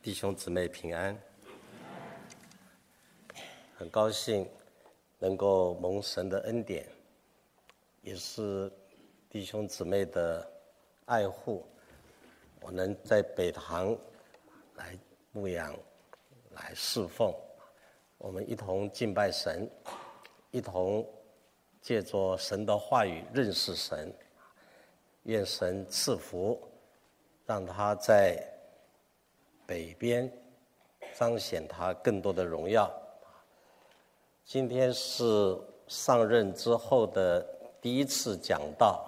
弟兄姊妹平安，很高兴能够蒙神的恩典，也是弟兄姊妹的爱护，我能在北堂来牧养，来侍奉，我们一同敬拜神，一同借着神的话语认识神，愿神赐福，让他在北边彰显他更多的荣耀。今天是上任之后的第一次讲道，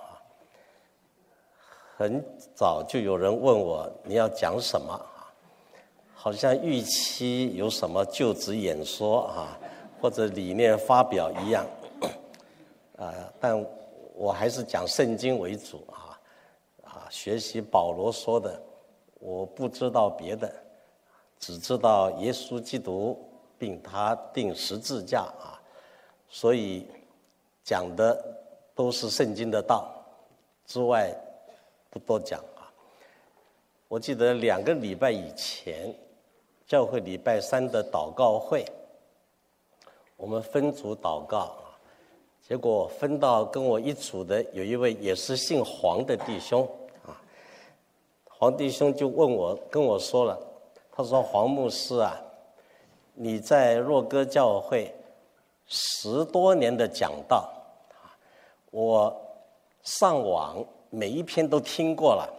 很早就有人问我你要讲什么，好像预期有什么就职演说或者理念发表一样，但我还是讲圣经为主学习保罗说的，我不知道别的，只知道耶稣基督并他钉十字架所以讲的都是圣经的道，之外不多讲我记得2个礼拜以前，教会礼拜3的祷告会，我们分组祷告，结果分到跟我一组的有一位也是姓黄的弟兄黄弟兄就跟我说了，他说黄牧师你在若歌教会10多年的讲道，我上网每一篇都听过了，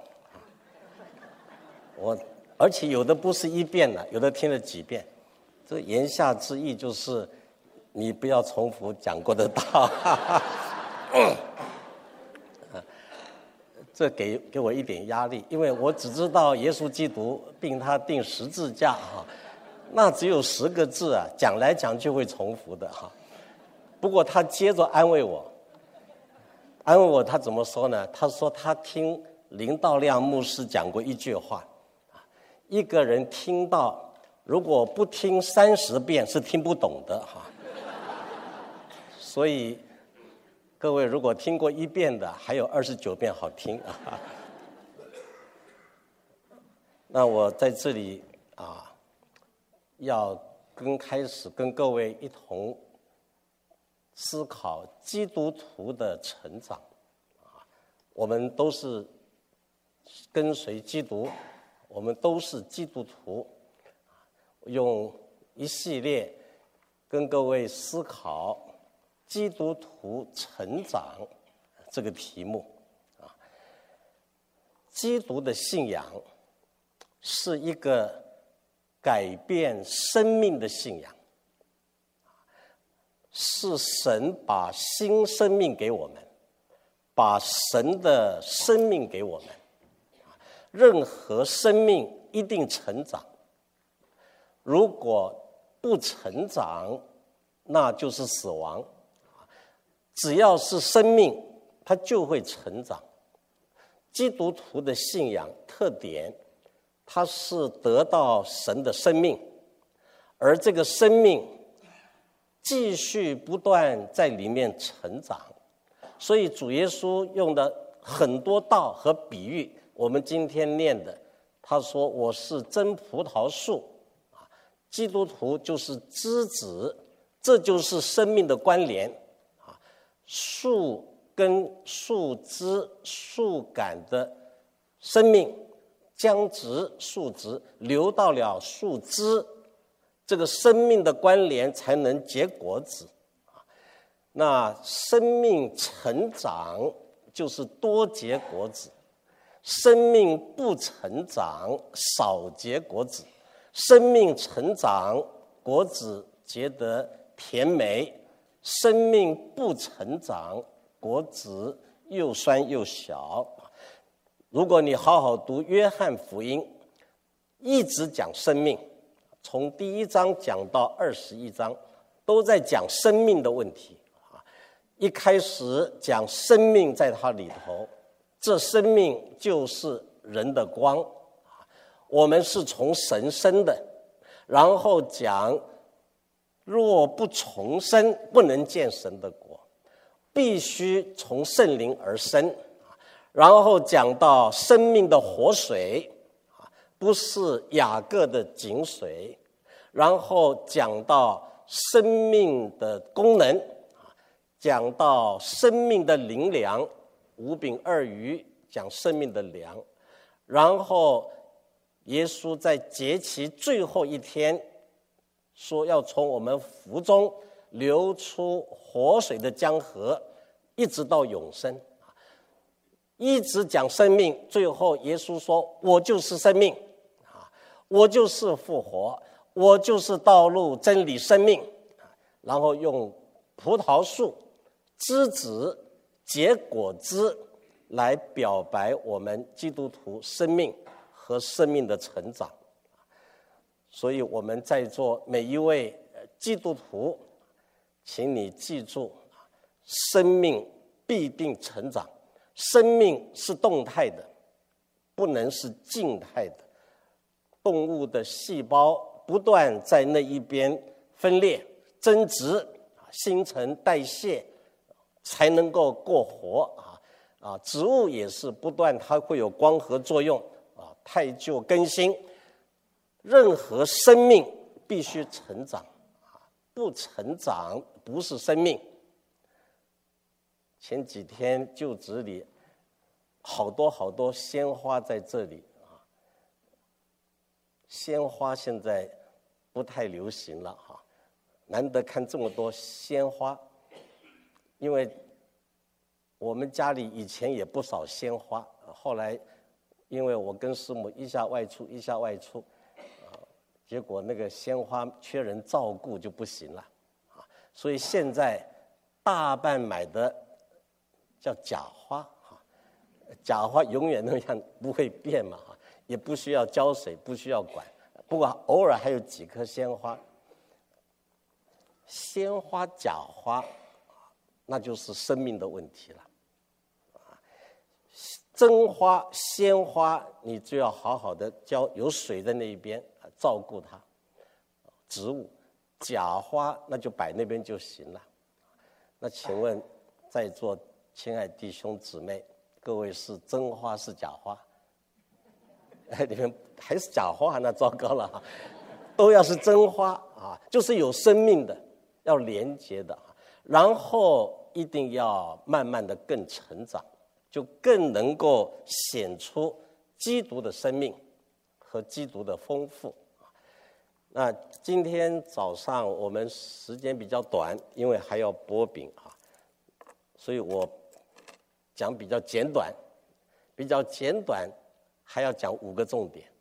而且有的不是1遍了，有的听了几遍，这言下之意就是你不要重复讲过的道这给我一点压力，因为我只知道耶稣基督并他钉十字架那只有10个字讲来讲去会重复的不过他接着安慰我，他怎么说呢？他说他听林道亮牧师讲过一句话，一个人听到如果不听30遍是听不懂的所以各位如果听过1遍的，还有29遍好听那我在这里要开始跟各位一同思考基督徒的成长我们都是跟随基督，我们都是基督徒，用一系列跟各位思考基督徒成长这个题目基督的信仰是一个改变生命的信仰，是神把新生命给我们，把神的生命给我们。任何生命一定成长，如果不成长，那就是死亡。只要是生命，它就会成长。基督徒的信仰特点，它是得到神的生命，而这个生命继续不断在里面成长。所以主耶稣用的很多道和比喻，我们今天念的，他说我是真葡萄树，基督徒就是枝子，这就是生命的关联。树根、树枝、树干的生命将植树枝流到了树枝，这个生命的关联才能结果子。那生命成长就是多结果子，生命不成长少结果子，生命成长果子结得甜美，生命不成长果子又酸又小。如果你好好读约翰福音，一直讲生命，从第1章讲到21章都在讲生命的问题。一开始讲生命在它里头，这生命就是人的光，我们是从神生的，然后讲若不重生不能见神的国，必须从圣灵而生，然后讲到生命的活水， 不是雅各的井水，然后讲到生命的功能，讲到生命的灵粮，5饼2鱼讲生命的粮，然后耶稣在节期最后一天说要从我们腹中流出活水的江河，一直到永生，一直讲生命。最后耶稣说，我就是生命，我就是复活，我就是道路真理生命。然后用葡萄树枝子结果子来表白我们基督徒生命和生命的成长。所以我们在座每一位基督徒，请你记住，生命必定成长，生命是动态的，不能是静态的。动物的细胞不断在那一边分裂增殖，新陈代谢才能够过活植物也是不断，它会有光合作用太旧更新。任何生命必须成长，不成长不是生命。前几天旧址里好多鲜花在这里鲜花现在不太流行了难得看这么多鲜花，因为我们家里以前也不少鲜花，后来因为我跟师母一下外出结果那个鲜花缺人照顾就不行了所以现在大半买的叫假花假花永远那样不会变嘛也不需要浇水，不需要管，不过偶尔还有几颗鲜花。鲜花假花那就是生命的问题了真花鲜花你就要好好的浇，有水的那一边照顾它，植物。假花那就摆那边就行了。那请问在座亲爱弟兄姊妹，各位是真花是假花？你们还是假花，那糟糕了都要是真花就是有生命的，要连接的然后一定要慢慢的更成长，就更能够显出基督的生命和基督的丰富。那今天早上我们时间比较短，因为还要剥饼所以我讲比较简短，还要讲5个重点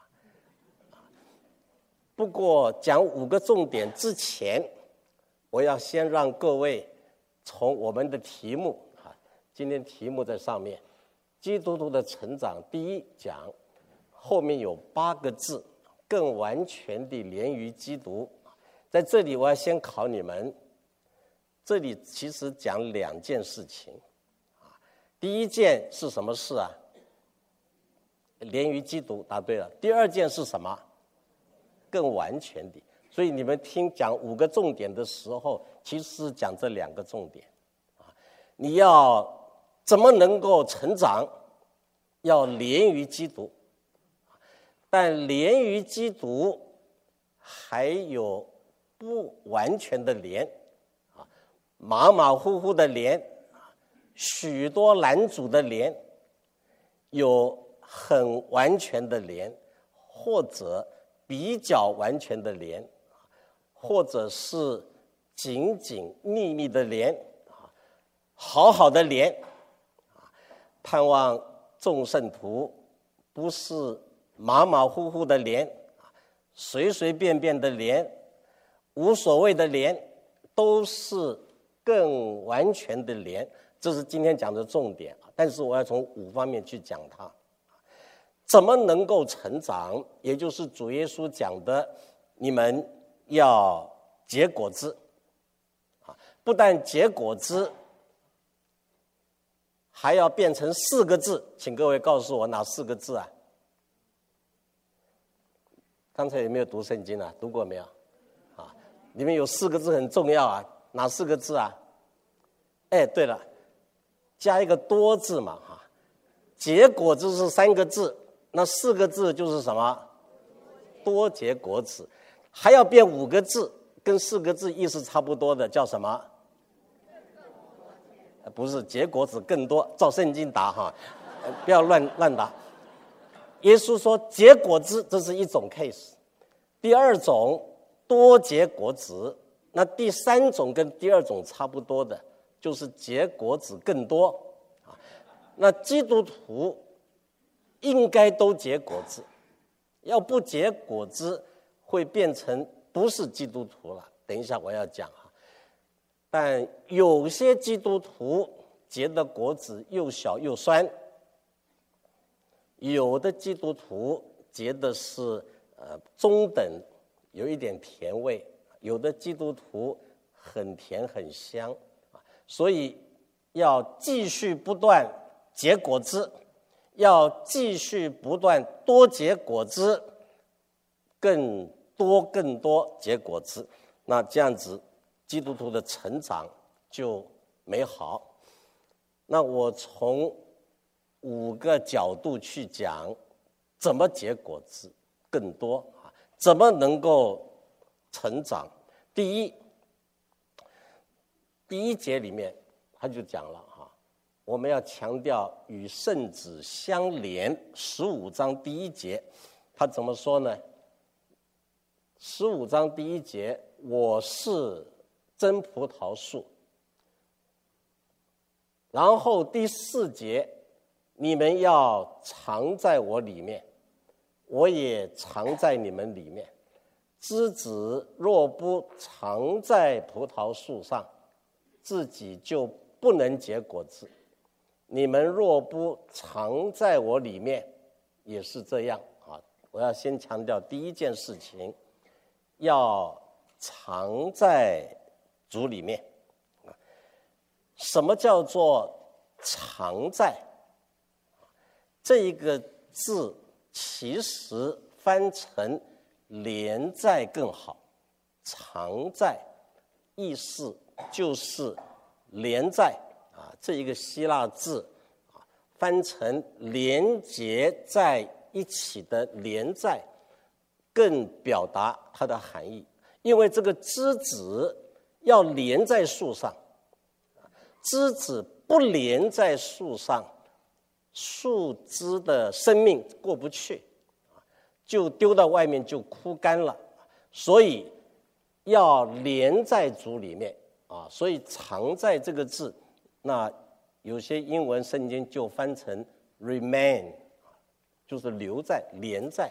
不过讲5个重点之前，我要先让各位从我们的题目今天题目在上面，基督徒的成长第一讲，后面有8个字，更完全地连于基督。在这里我要先考你们，这里其实讲2件事情第一件是什么事连于基督，答对了。第2件是什么？更完全的。所以你们听讲5个重点的时候，其实是讲这2个重点你要怎么能够成长？要连于基督，但连于基督还有不完全的连马马虎虎的连，许多拦阻的连，有很完全的连，或者比较完全的连，或者是紧紧密密的连，好好的连。盼望众圣徒不是马马虎虎的连，随随便便的连，无所谓的连，都是更完全的连。这是今天讲的重点，但是我要从5方面去讲它。怎么能够成长？也就是主耶稣讲的，你们要结果子不但结果子，还要变成4个字，请各位告诉我哪4个字刚才有没有读圣经读过没有里面有4个字很重要哪4个字对了，加一个多字嘛结果子是3个字， 那4个字就是什么？多结果子。还要变5个字，跟4个字意思差不多的，叫什么？不是结果子更多，照圣经答哈，不要乱答。耶稣说结果子，这是一种 case。第2种多结果子，那第3种跟第2种差不多的，就是结果子更多。那基督徒应该都结果子，要不结果子会变成不是基督徒了。等一下我要讲啊。但有些基督徒结的果子又小又酸，有的基督徒结的是中等，有一点甜味，有的基督徒很甜很香，所以要继续不断结果子，要继续不断多结果子，更多结果子，那这样子基督徒的成长就美好。那我从5个角度去讲怎么结果子更多，怎么能够成长。第一节里面他就讲了我们要强调与圣子相连。15章第1节他怎么说呢？15章第1节，我是真葡萄树。然后第4节，你们要藏在我里面，我也藏在你们里面。枝子若不藏在葡萄树上，自己就不能结果子。你们若不藏在我里面，也是这样我要先强调第一件事情，要藏在主里面。什么叫做藏在？这一个字其实翻成连在更好。藏在意思就是连在这一个希腊字翻成连结在一起的连在，更表达它的含义。因为这个枝子要连在树上，枝子不连在树上，树枝的生命过不去，就丢到外面就枯干了。所以要连在主里面所以藏在这个字，那有些英文圣经就翻成 remain， 就是留在连在。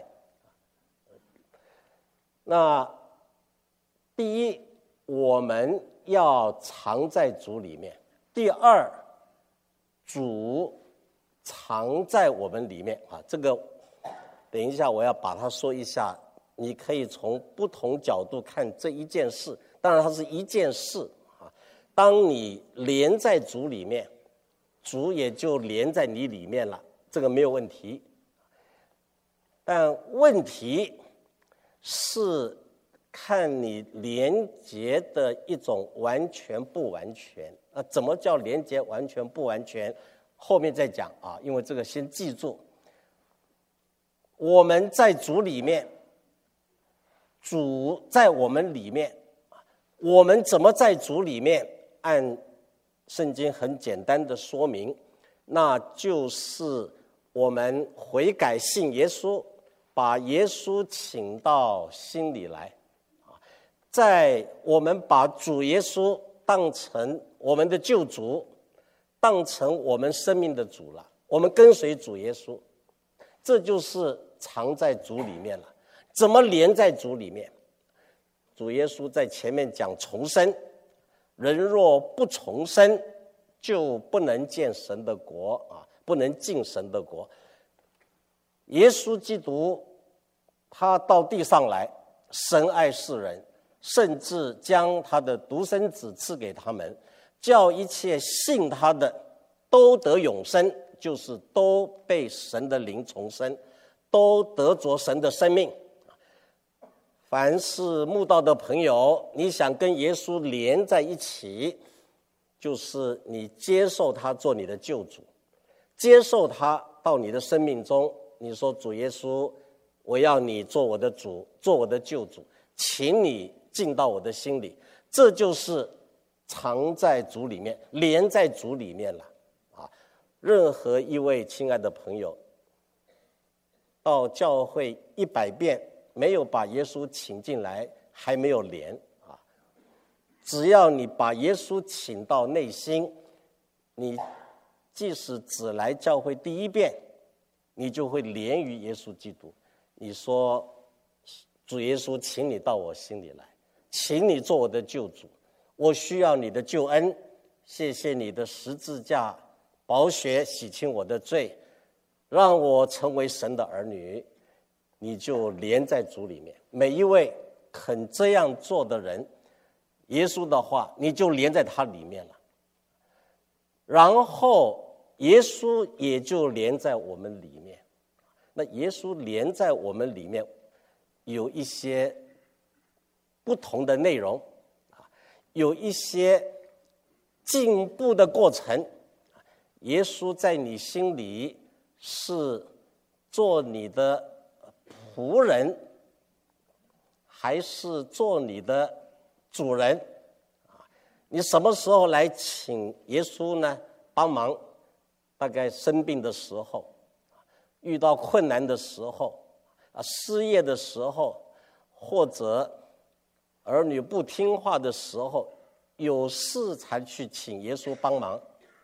那第一，我们要藏在主里面；第二，主藏在我们里面这个等一下我要把它说一下，你可以从不同角度看这一件事。当然它是一件事当你连在主里面，主也就连在你里面了，这个没有问题。但问题是看你连结的一种完全不完全。怎么叫连结完全不完全？后面再讲因为这个先记住。我们在主里面，主在我们里面。我们怎么在主里面？按圣经很简单的说明，那就是我们悔改信耶稣，把耶稣请到心里来。在我们把主耶稣当成我们的救主，当成我们生命的主了，我们跟随主耶稣，这就是藏在主里面了。怎么连在主里面？主耶稣在前面讲重生，人若不重生，就不能见神的国不能进神的国。耶稣基督他到地上来，神爱世人，甚至将他的独生子赐给他们，叫一切信他的都得永生，就是都被神的灵重生，都得着神的生命。凡是慕道的朋友，你想跟耶稣连在一起，就是你接受他做你的救主，接受他到你的生命中， 你说主耶稣，我要你做我的主，做我的救主，请你进到我的心里，这就是藏在主里面，连在主里面了啊！任何一位亲爱的朋友到教会100遍没有把耶稣请进来，还没有连啊！只要你把耶稣请到内心，你即使只来教会第1遍，你就会连于耶稣基督。你说主耶稣，请你到我心里来，请你做我的救主，我需要你的救恩，谢谢你的十字架宝血洗清我的罪，让我成为神的儿女，你就连在主里面。每一位肯这样做的人，耶稣的话你就连在他里面了，然后耶稣也就连在我们里面。那耶稣连在我们里面有一些不同的内容，有一些进步的过程。耶稣在你心里是做你的仆人，还是做你的主人？你什么时候来请耶稣呢？帮忙，大概生病的时候，遇到困难的时候，失业的时候，或者儿女不听话的时候，有事才去请耶稣帮忙。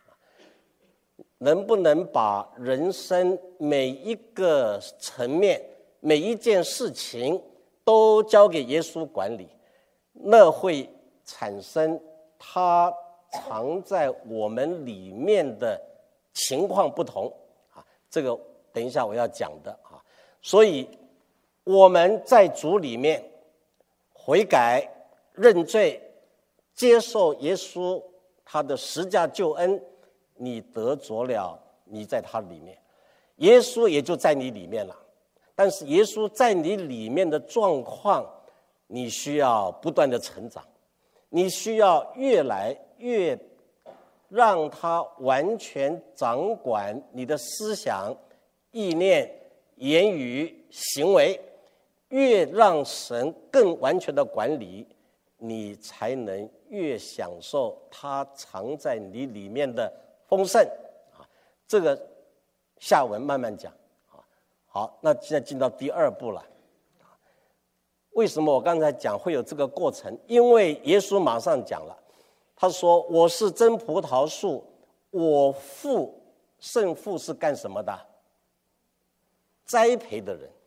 能不能把人生每一个层面、每一件事情都交给耶稣管理，那会产生他藏在我们里面的情况不同啊，这个等一下我要讲的啊。所以我们在主里面悔改、认罪、接受耶稣他的十架救恩，你得着了，你在他里面，耶稣也就在你里面了。但是耶稣在你里面的状况，你需要不断的成长，你需要越来越让他完全掌管你的思想、意念、言语、行为，越让神更完全的管理，你才能越享受他藏在你里面的丰盛啊。这个下文慢慢讲啊。好，那现在进到第2步了。为什么我刚才讲会有这个过程？因为耶稣马上讲了，他说我是真葡萄树，我父圣父是干什么的？栽培的人。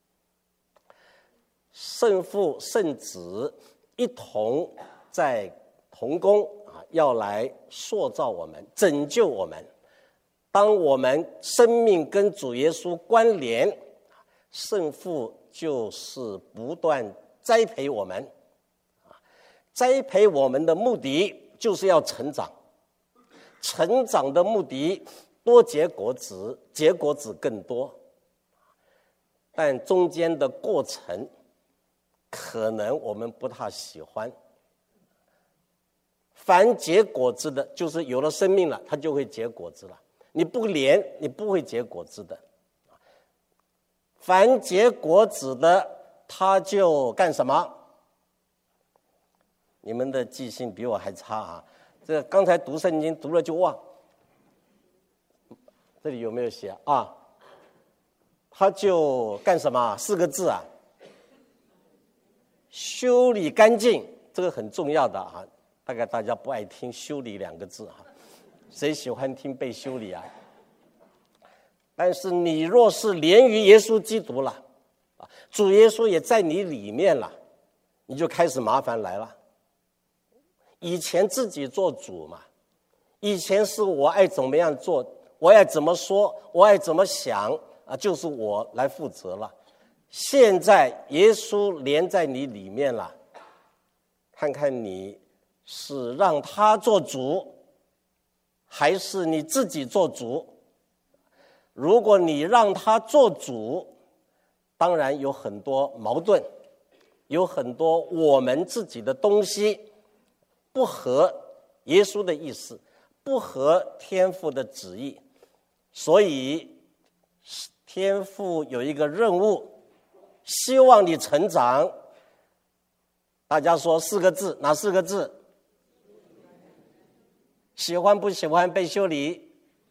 圣父圣子一同在同工啊，要来塑造我们，拯救我们。当我们生命跟主耶稣关联，圣父就是不断栽培我们。栽培我们的目的就是要成长，成长的目的多结果子，结果子更多。但中间的过程可能我们不太喜欢。凡结果子的，就是有了生命了，它就会结果子了。你不连，你不会结果子的。凡结果子的，他就干什么？你们的记性比我还差啊！这刚才读圣经读了就忘。这里有没有写啊？他就干什么？4个字啊，修理干净，这个很重要的啊。大概大家不爱听修理2个字啊，谁喜欢听被修理啊？但是你若是连于耶稣基督了，主耶稣也在你里面了，你就开始麻烦来了。以前自己做主嘛，以前是我爱怎么样做，我爱怎么说，我爱怎么想啊，就是我来负责了。现在耶稣连在你里面了，看看你是让他做主，还是你自己做主？如果你让他做主，当然有很多矛盾，有很多我们自己的东西不合耶稣的意思，不合天父的旨意，所以天父有一个任务，希望你成长。大家说4个字，哪4个字？喜欢不喜欢被修理？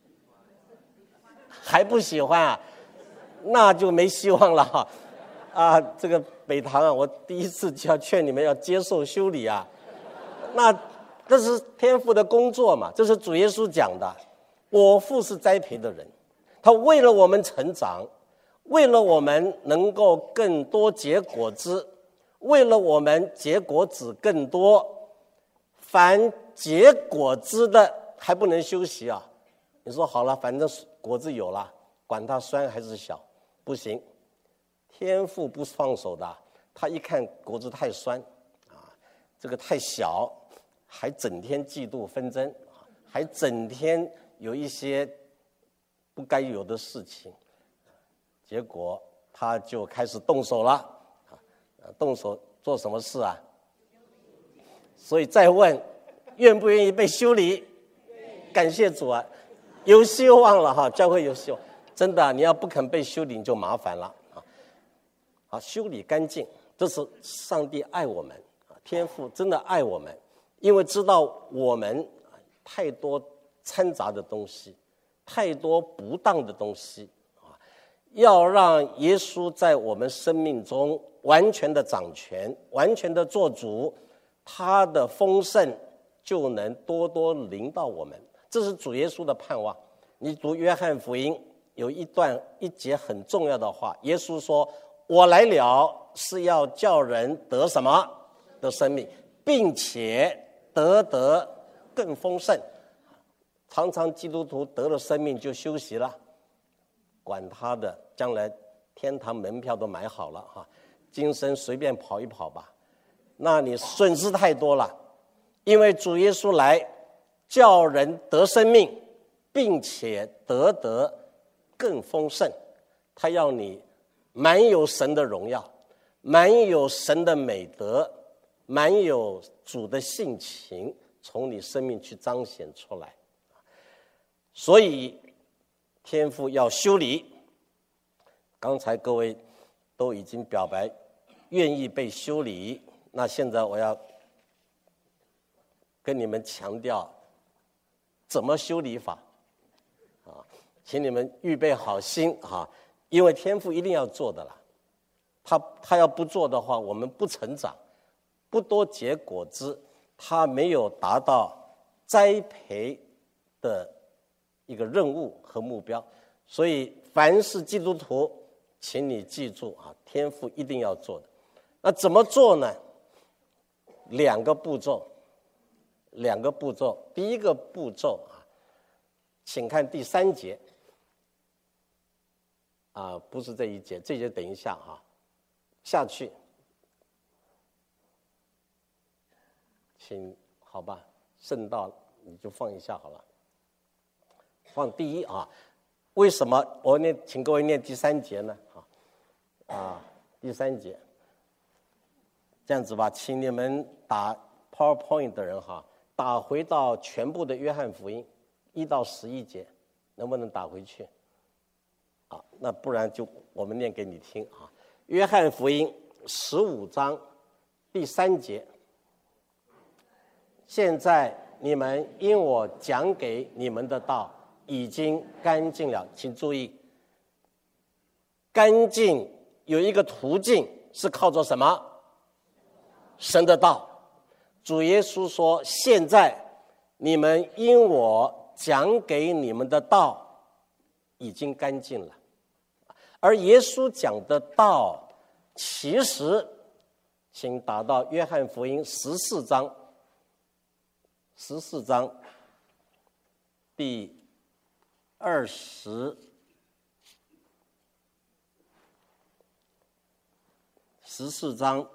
还不喜欢啊？那就没希望了哈。啊，这个北堂啊，我第一次就要劝你们要接受修理啊。那这是天父的工作嘛，这是主耶稣讲的。我父是栽培的人，他为了我们成长，为了我们能够更多结果子，为了我们结果子更多，凡结果子的还不能休息啊。你说好了，反正果子有了，管它酸还是小，不行。天父不放手的，他一看果子太酸啊，这个太小，还整天嫉妒纷争，还整天有一些不该有的事情，结果他就开始动手了。动手做什么事啊？所以再问，愿不愿意被修理？感谢主啊，有希望了哈，教会有希望。真的，你要不肯被修理，你就麻烦了啊。好，修理干净，这是上帝爱我们，天父真的爱我们，因为知道我们太多掺杂的东西，太多不当的东西啊，要让耶稣在我们生命中完全的掌权，完全的做主，他的丰盛就能多多临到我们。这是主耶稣的盼望。你读约翰福音有一节很重要的话，耶稣说，我来了是要叫人得什么？得生命，并且得更丰盛。常常基督徒得了生命就休息了，管他的，将来天堂门票都买好了哈，今生随便跑一跑吧。那你损失太多了，因为主耶稣来叫人得生命，并且得更丰盛。他要你满有神的荣耀，满有神的美德，满有主的性情，从你生命去彰显出来。所以天父要修理。刚才各位都已经表白愿意被修理，那现在我要跟你们强调怎么修理法啊，请你们预备好心啊，因为天父一定要做的啦。他要不做的话，我们不成长，不多结果子，他没有达到栽培的一个任务和目标。所以凡是基督徒，请你记住啊，天父一定要做的。那怎么做呢？两个步骤。第一个步骤啊，请看第3节啊，不是这一节，这一节等一下啊，下去，请好吧，圣道你就放一下好了。放第一啊，为什么我请各位念第3节呢？第3节，这样子吧，请你们打 PowerPoint 的人哈，打回到全部的约翰福音1到11节，能不能打回去？啊，那不然就我们念给你听啊。约翰福音15章第3节，现在你们因我讲给你们的道已经干净了。请注意，干净有一个途径，是靠着什么？神的道。主耶稣说，现在你们因我讲给你们的道已经干净了。而耶稣讲的道，其实请打到约翰福音14章第14章，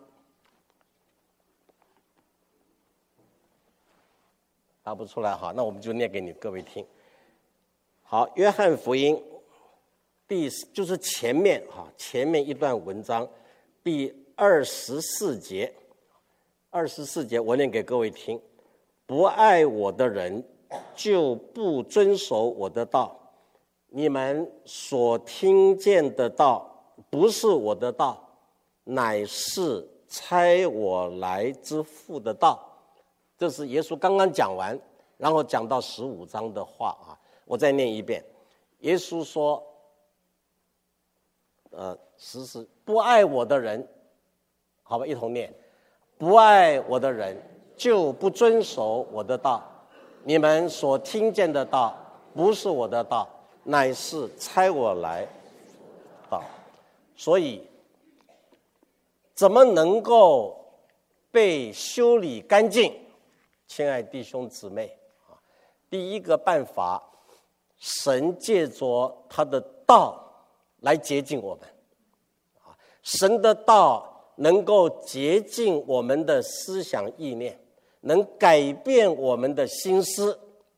打不出来哈，那我们就念给你各位听。好，约翰福音就是前面一段文章第24节我念给各位听。不爱我的人就不遵守我的道， 你们所听见的道，不是我的道，乃是差我来之父的道。这是耶稣刚刚讲完，然后讲到15章的话啊，我再念一遍。耶稣说，14不爱我的人，好吧，一同念，不爱我的人就不遵守我的道。你们所听见的道，不是我的道，乃是差我来道。所以，怎么能够被修理干净？亲爱弟兄姊妹啊，第一个办法，神借着他的道来洁净我们。神的道能够洁净我们的思想意念，能改变我们的心思。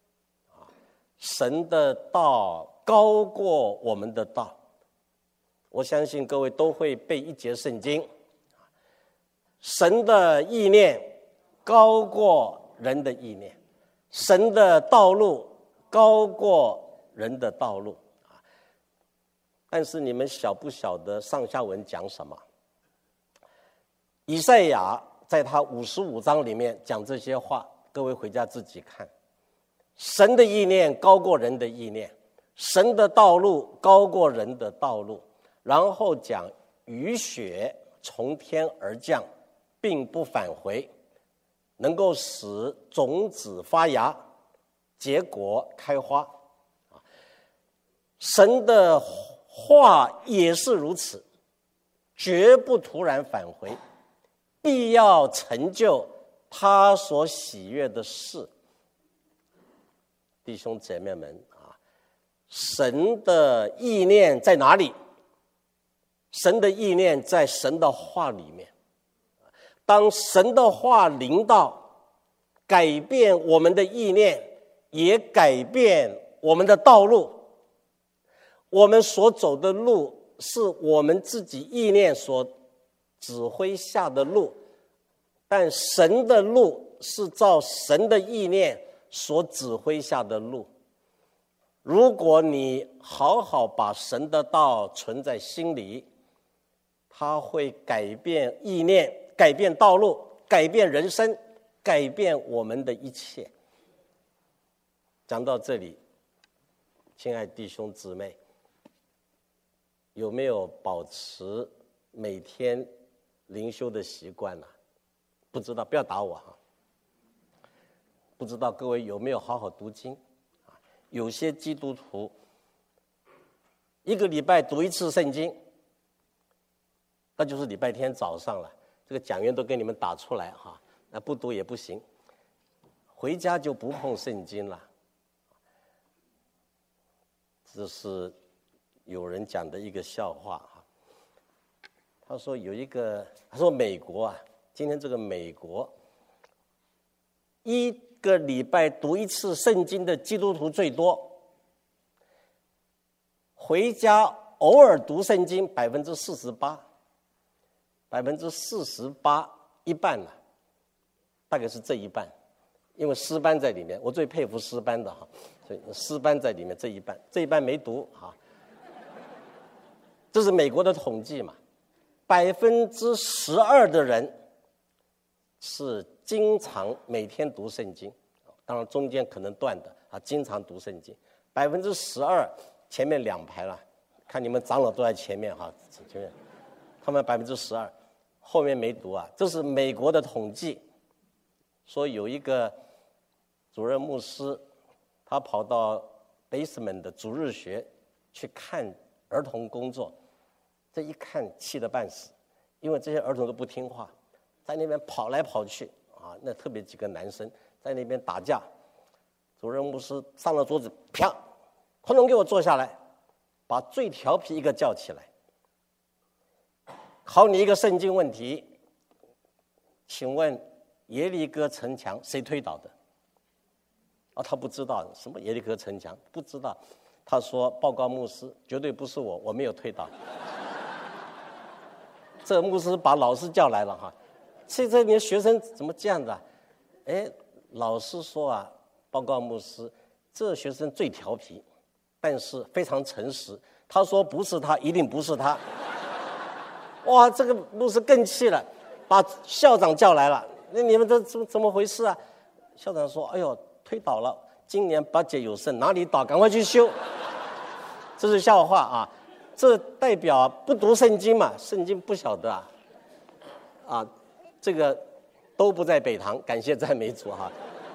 神的道高过我们的道。我相信各位都会背一节圣经，神的意念高过人的意念，神的道路高过人的道路。但是你们晓不晓得上下文讲什么？以赛亚在他55章里面讲这些话，各位回家自己看。神的意念高过人的意念，神的道路高过人的道路。然后讲雨雪从天而降，并不返回，能够使种子发芽，结果开花。神的话也是如此，绝不突然返回，必要成就他所喜悦的事。弟兄姐妹们啊，神的意念在哪里？神的意念在神的话里面。当神的话临到，改变我们的意念，也改变我们的道路。我们所走的路是我们自己意念所指挥下的路，但神的路是照神的意念所指挥下的路。如果你好好把神的道存在心里，它会改变意念，改变道路，改变人生，改变我们的一切。讲到这里，亲爱弟兄姊妹，有没有保持每天灵修的习惯呢？不知道，不要打我哈。不知道各位有没有好好读经？有些基督徒一个礼拜读一次圣经，那就是礼拜天早上了。这个讲员都给你们打出来哈，那不读也不行。回家就不碰圣经了。这是有人讲的一个笑话哈。他说他说美国啊，今天这个美国一个礼拜读一次圣经的基督徒最多，回家偶尔读圣经48%，48%一半了，大概是这一半，因为诗班在里面，我最佩服诗班的哈，所以诗班在里面这一半没读哈，这是美国的统计嘛，12%的人是经常每天读圣经，当然中间可能断的啊，经常读圣经，12%前面2排了，看你们长老都在前面哈，前面他们12%，后面没读啊，这是美国的统计。说有一个主任牧师，他跑到 basement 的主日学去看儿童工作，这一看气得半死，因为这些儿童都不听话，在那边跑来跑去啊，那特别几个男生在那边打架。主任牧师上了桌子，啪，统统给我坐下来，把最调皮一个叫起来，考你一个圣经问题，请问耶利哥城墙谁推倒的？他不知道什么耶利哥城墙，不知道。他说报告牧师，绝对不是我没有推倒。这个牧师把老师叫来了哈，这你的学生怎么这样的？老师说啊，报告牧师，这学生最调皮， 但是非常诚实。他说不是他，一定不是他。哇，这个牧师更气了，把校长叫来了。那你们这怎么回事啊？校长说：“哎呦，推倒了，今年budget有剩，哪里倒，赶快去修。”这是笑话啊，这代表不读圣经嘛？圣经不晓得啊，这个都不在北堂，感谢赞美主哈。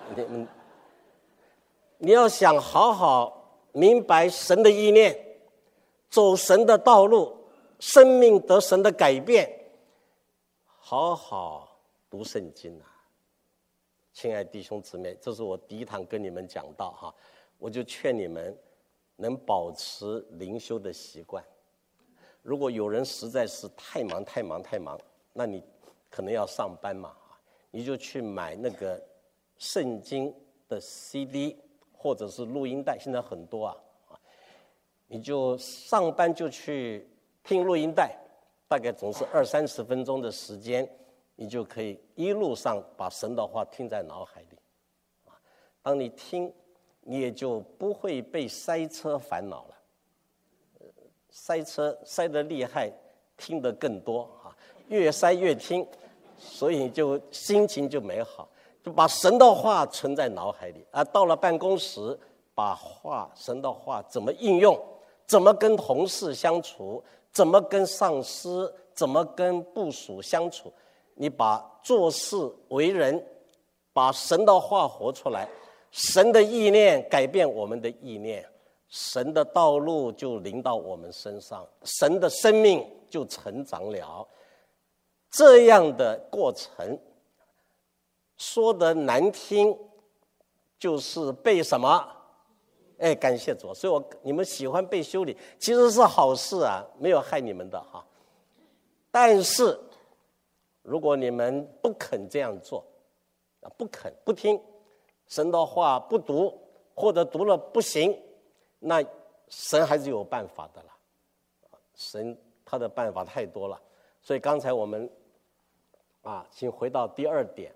你要想好好明白神的意念，走神的道路，生命得神的改变，好好读圣经啊！亲爱弟兄姊妹，这是我第一堂跟你们讲道哈，我就劝你们能保持灵修的习惯。如果有人实在是太忙，那你可能要上班嘛，你就去买那个圣经的 CD 或者是录音带，现在很多你就上班就去听录音带，大概总是20-30分钟的时间，你就可以一路上把神的话听在脑海里。当你听，你也就不会被塞车烦恼了。塞车塞得厉害，听得更多越塞越听，所以就心情就美好，就把神的话存在脑海里到了办公室，把神的话怎么应用，怎么跟同事相处，怎么跟上司，怎么跟部属相处，你把做事为人，把神的话活出来，神的意念改变我们的意念，神的道路就临到我们身上，神的生命就成长了。这样的过程说得难听，就是被什么？感谢主。所以你们喜欢被修理，其实是好事啊，没有害你们的哈。但是如果你们不肯这样做，不听神的话，不读，或者读了不行，那神还是有办法的啦。神他的办法太多了。所以刚才我们请回到第二点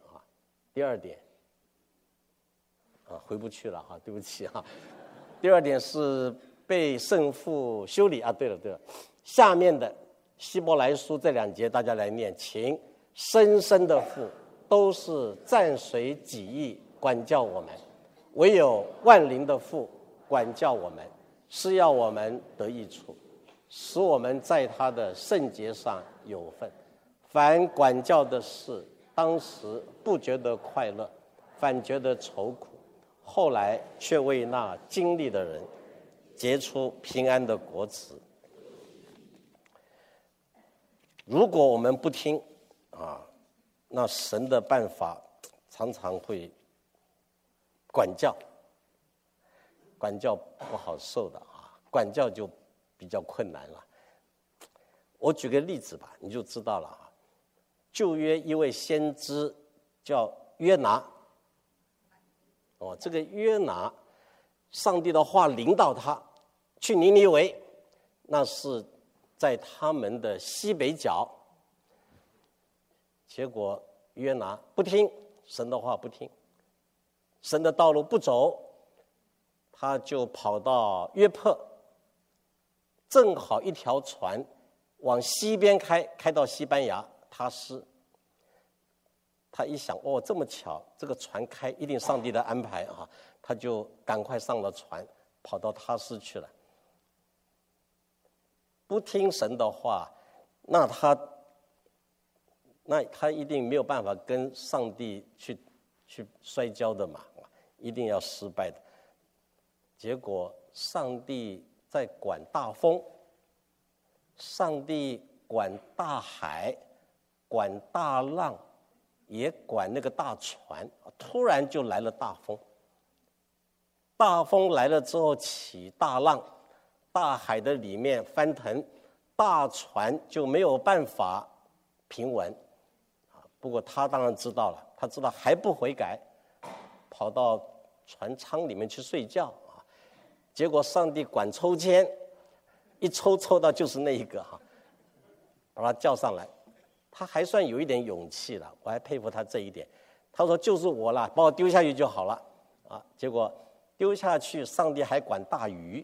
回不去了对不起第二点是被圣父修理对了，下面的希伯来书这2节大家来念，请。生生的父都是暂随己意管教我们，唯有万灵的父管教我们，是要我们得益处，使我们在他的圣洁上有份。凡管教的事，当时不觉得快乐，反觉得愁苦，后来却为那经历的人结出平安的果子。如果我们不听那神的办法常常会管教不好受的管教就比较困难了。我举个例子吧，你就知道了旧约一位先知叫约拿这个约拿，上帝的话领导他去尼尼微，那是在他们的西北角。结果约拿不听神的话，不听神的道路不走，他就跑到约帕，正好一条船往西边开到西班牙他施。他一想这么巧，这个船开一定上帝的安排他就赶快上了船跑到他施去了。不听神的话，那他一定没有办法跟上帝去摔跤的嘛，一定要失败的。结果上帝在管大风，上帝管大海，管大浪，也管那个大船，突然就来了大风。大风来了之后起大浪，大海的里面翻腾，大船就没有办法平稳。不过他当然知道了，他知道还不悔改，跑到船舱里面去睡觉结果上帝管抽签，一抽到就是那一个把他叫上来。他还算有一点勇气了，我还佩服他这一点。他说就是我了，把我丢下去就好了结果丢下去，上帝还管大鱼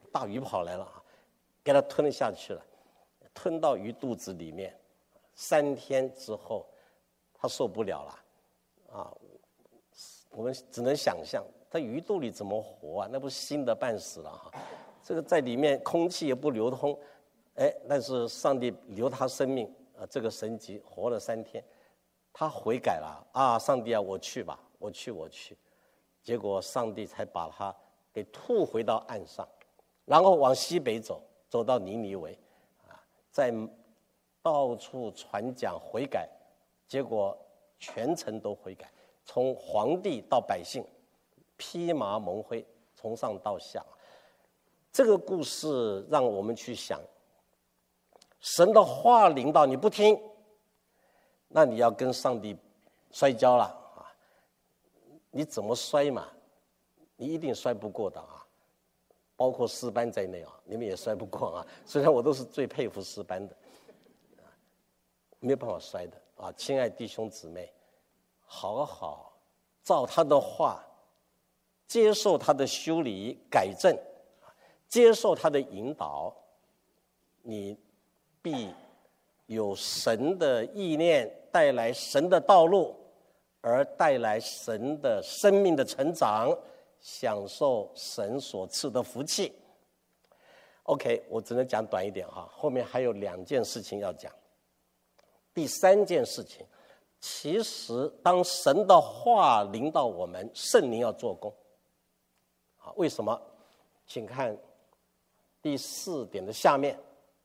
大鱼跑来了啊，给它吞下去了，吞到鱼肚子里面。3天之后，它受不了了，啊，我们只能想象，它鱼肚里怎么活啊？那不是腥的半死了哈！这个在里面空气也不流通，哎，但是上帝留它生命，这个神迹活了3天，他悔改了啊！上帝啊，我去吧，我去。结果上帝才把他给吐回到岸上，然后往西北走到尼尼微，在到处传讲悔改，结果全城都悔改，从皇帝到百姓，披麻蒙灰，从上到下。这个故事让我们去想，神的话临到你不听，那你要跟上帝摔跤了啊！你怎么摔嘛？你一定摔不过的啊！包括诗班在内啊，你们也摔不过啊。虽然我都是最佩服诗班的，没有办法摔的啊！亲爱弟兄姊妹，好好照他的话，接受他的修理改正，接受他的引导，你必有神的意念，带来神的道路，而带来神的生命的成长，享受神所赐的福气。OK， 我只能讲短一点哈，后面还有2件事情要讲。第3件事情，其实当神的话临到我们，圣灵要做工。为什么？请看第4点的下面。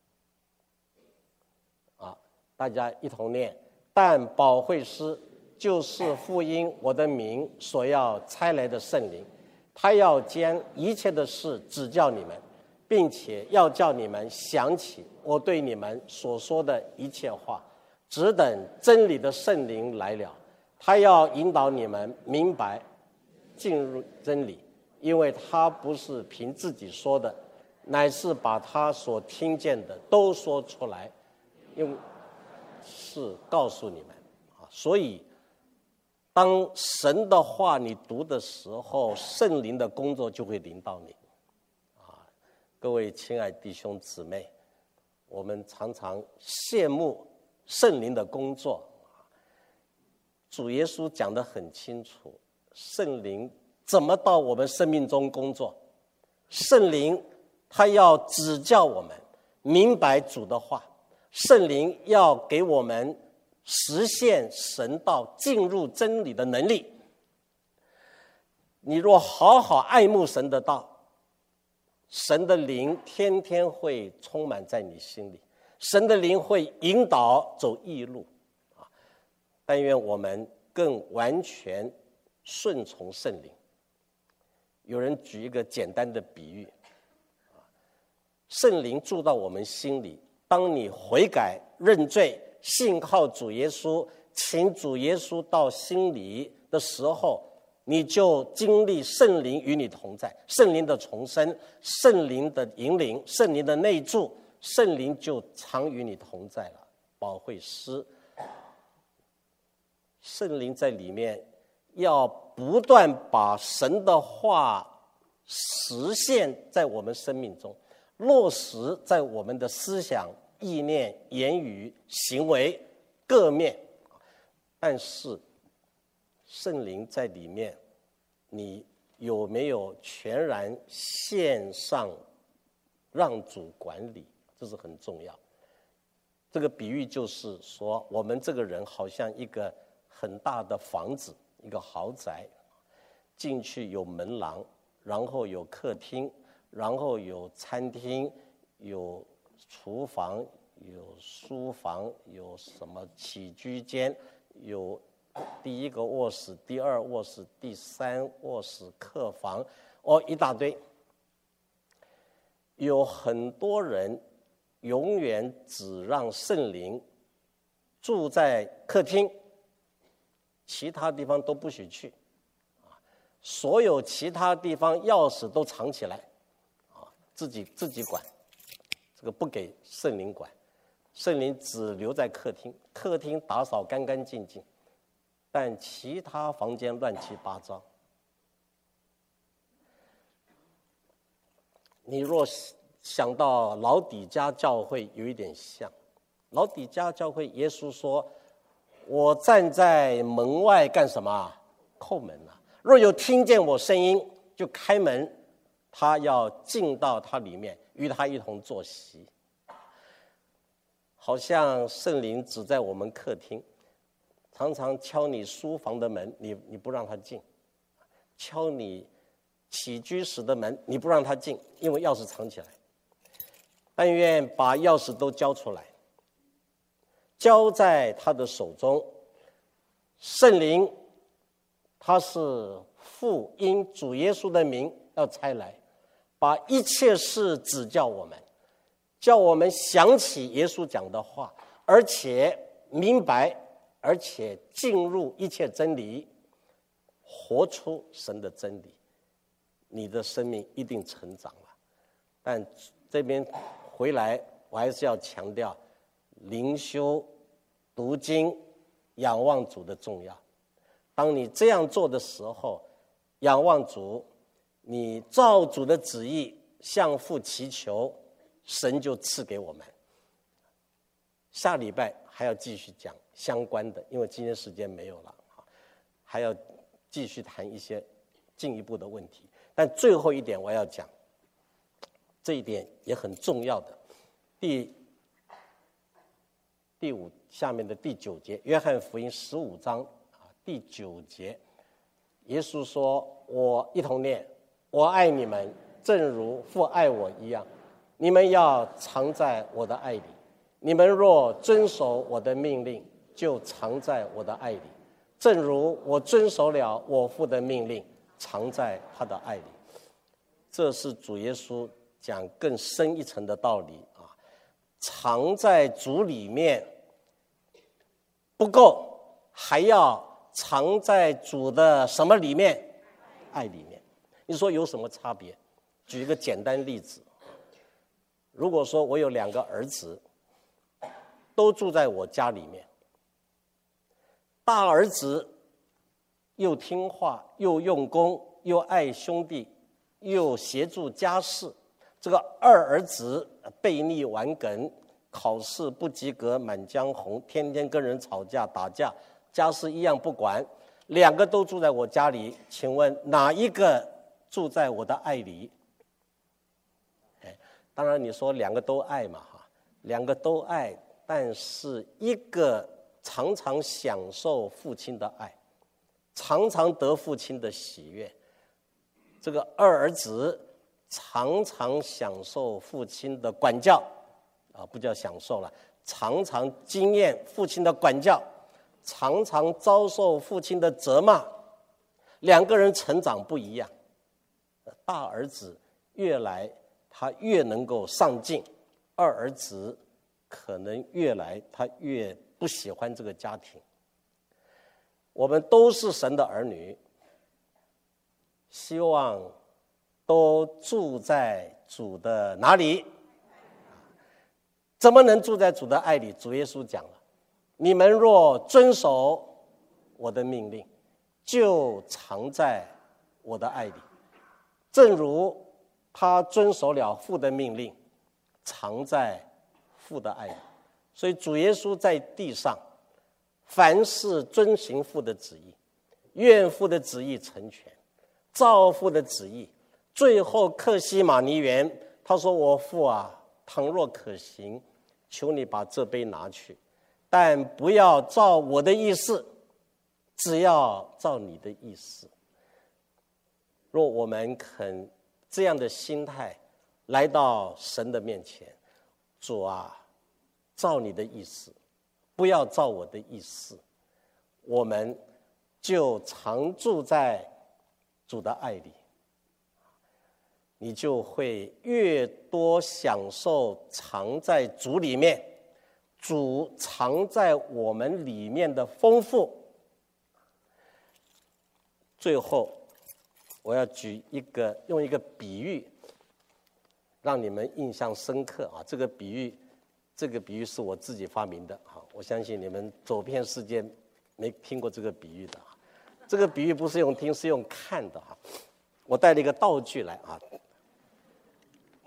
大家一同念：但保惠师就是父因我的名所要差来的圣灵，他要将一切的事指教你们，并且要叫你们想起我对你们所说的一切话。只等真理的圣灵来了，他要引导你们明白进入真理，因为他不是凭自己说的，乃是把他所听见的都说出来，用是告诉你们啊。所以当神的话你读的时候，圣灵的工作就会临到你啊。各位亲爱弟兄姊妹，我们常常羡慕圣灵的工作，主耶稣讲得很清楚，圣灵怎么到我们生命中工作？圣灵他要指教我们明白主的话，圣灵要给我们实现神道进入真理的能力。你若好好爱慕神的道，神的灵天天会充满在你心里，神的灵会引导走义路啊！但愿我们更完全顺从圣灵。有人举一个简单的比喻，圣灵住到我们心里，当你悔改认罪，信靠主耶稣，请主耶稣到心里的时候，你就经历圣灵与你同在，圣灵的重生，圣灵的引领，圣灵的内住，圣灵就常与你同在了。保惠师，圣灵在里面要不断把神的话实现在我们生命中，落实在我们的思想、意念、言语、行为各面。但是圣灵在里面，你有没有全然献上让主管理？这是很重要。这个比喻就是说，我们这个人好像一个很大的房子，一个豪宅，进去有门廊，然后有客厅，然后有餐厅，有厨房，有书房，有什么起居间，有第1个卧室，第2卧室，第3卧室，客房，一大堆。有很多人永远只让圣灵住在客厅，其他地方都不许去，所有其他地方钥匙都藏起来，自己管，这个不给圣灵管，圣灵只留在客厅，客厅打扫干干净净，但其他房间乱七八糟。 你若想到老底嘉教会有一点像，老底嘉教会耶稣说，我站在门外干什么？叩门啊！若有听见我声音就开门，他要进到他里面，与他一同坐席。好像圣灵只在我们客厅，常常敲你书房的门，你不让他进；敲你起居室的门，你不让他进，因为钥匙藏起来。但愿把钥匙都交出来，交在他的手中。圣灵他是父因主耶稣的名要差来，把一切事指教我们，叫我们想起耶稣讲的话，而且明白，而且进入一切真理，活出神的真理，你的生命一定成长了。但这边回来，我还是要强调灵修、读经、仰望主的重要。当你这样做的时候，仰望主，你照主的旨意向父祈求，神就赐给我们。下礼拜还要继续讲相关的，因为今天时间没有了，还要继续谈一些进一步的问题。但最后一点我要讲，这一点也很重要的，第五下面的第9节，约翰福音15章第9节，耶稣说，我一同念，我爱你们，正如父爱我一样，你们要藏在我的爱里，你们若遵守我的命令，就藏在我的爱里，正如我遵守了我父的命令，藏在他的爱里。这是主耶稣讲更深一层的道理啊！藏在主里面不够，还要藏在主的什么里面？爱里面。你说有什么差别？举一个简单例子，如果说我有2个儿子，都住在我家里面，大儿子又听话，又用功，又爱兄弟，又协助家事，这个二儿子悖逆顽梗，考试不及格，满江红，天天跟人吵架打架，家事一样不管，2个都住在我家里，请问哪一个住在我的爱里？当然你说2个都爱嘛，2个都爱，但是一个常常享受父亲的爱，常常得父亲的喜悦，这个二儿子常常享受父亲的管教不叫享受了，常常经验父亲的管教，常常遭受父亲的责骂，2个人成长不一样。大儿子他越能够上进，二儿子可能他越不喜欢这个家庭。我们都是神的儿女，希望都住在主的哪里？怎么能住在主的爱里？主耶稣讲了，你们若遵守我的命令，就藏在我的爱里，正如他遵守了父的命令，藏在父的爱里。所以主耶稣在地上凡事遵行父的旨意，愿父的旨意成全，照父的旨意。最后客西马尼园，他说，我父啊，倘若可行，求你把这杯拿去，但不要照我的意思，只要照你的意思。若我们肯这样的心态来到神的面前，主啊，照你的意思，不要照我的意思，我们就常住在主的爱里，你就会越多享受藏在主里面，主藏在我们里面的丰富。最后我要用一个比喻让你们印象深刻这个比喻是我自己发明的我相信你们走遍世界没听过这个比喻的这个比喻不是用听，是用看的我带了一个道具来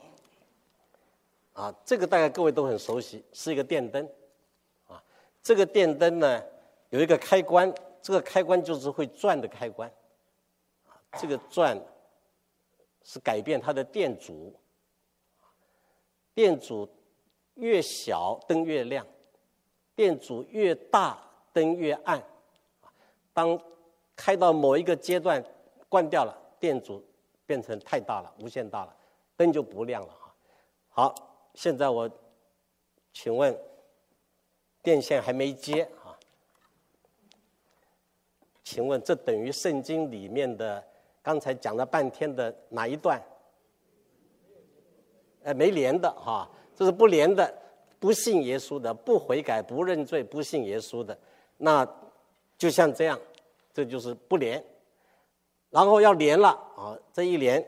啊，这个大概各位都很熟悉，是一个电灯啊。这个电灯呢有一个开关，这个开关就是会转的开关啊。这个转是改变它的电阻，电阻越小灯越亮，电阻越大灯越暗。当开到某一个阶段关掉了，电阻变成太大了，无限大了，灯就不亮了。好，现在我请问，电线还没接啊？请问这等于圣经里面的刚才讲了半天的哪一段？没连的哈，这是不连的，不信耶稣的，不悔改、不认罪、不信耶稣的，那就像这样，这就是不连。然后要连了啊，这一连，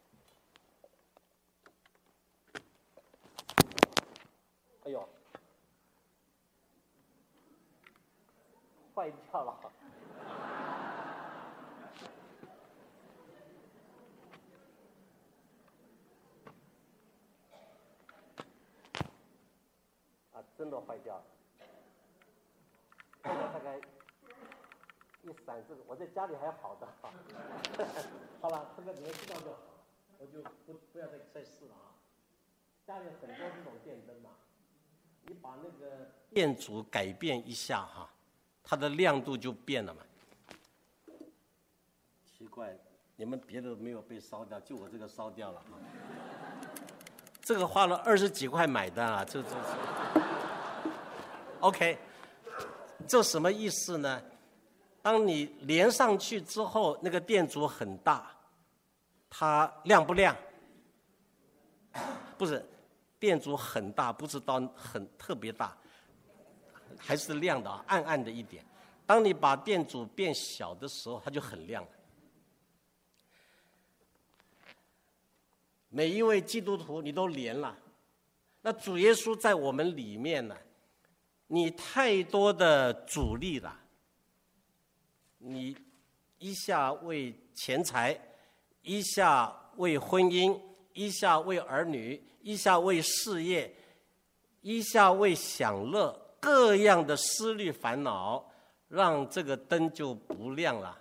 哎呦，坏掉了。真的坏掉了，大概一闪，这个我在家里还好的哈。好了，这个你们知道就好，我就不要再试了啊。家里很多这种电灯嘛，你把那个电阻改变一下哈，它的亮度就变了嘛。奇怪，你们别的没有被烧掉，就我这个烧掉了啊。这个花了20几块买的啊，这。OK， 这什么意思呢？当你连上去之后，那个电阻很大，它亮不亮？不是，电阻很大，不是到很特别大，还是亮的啊，暗暗的一点。当你把电阻变小的时候，它就很亮了。每一位基督徒你都连了，那主耶稣在我们里面呢？你太多的阻力了，你一下为钱财，一下为婚姻，一下为儿女，一下为事业，一下为享乐，各样的思虑烦恼，让这个灯就不亮了。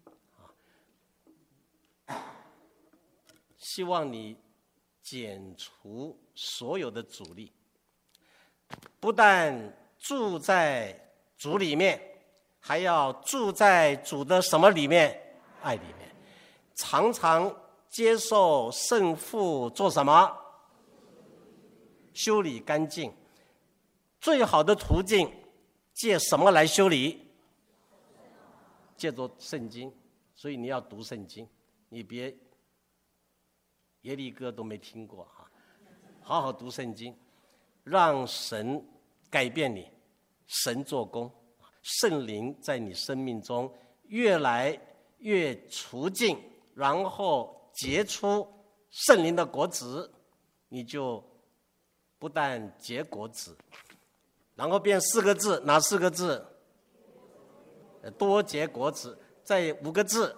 希望你减除所有的阻力，不但住在主里面，还要住在主的什么里面？爱里面。常常接受圣父做什么？修理干净。最好的途径，借什么来修理？借着圣经。所以你要读圣经，你别耶利哥都没听过哈，好好读圣经，让神改变你。神做工，圣灵在你生命中越来越除净，然后结出圣灵的果子，你就不但结果子，然后变4个字，哪4个字？多结果子。再5个字，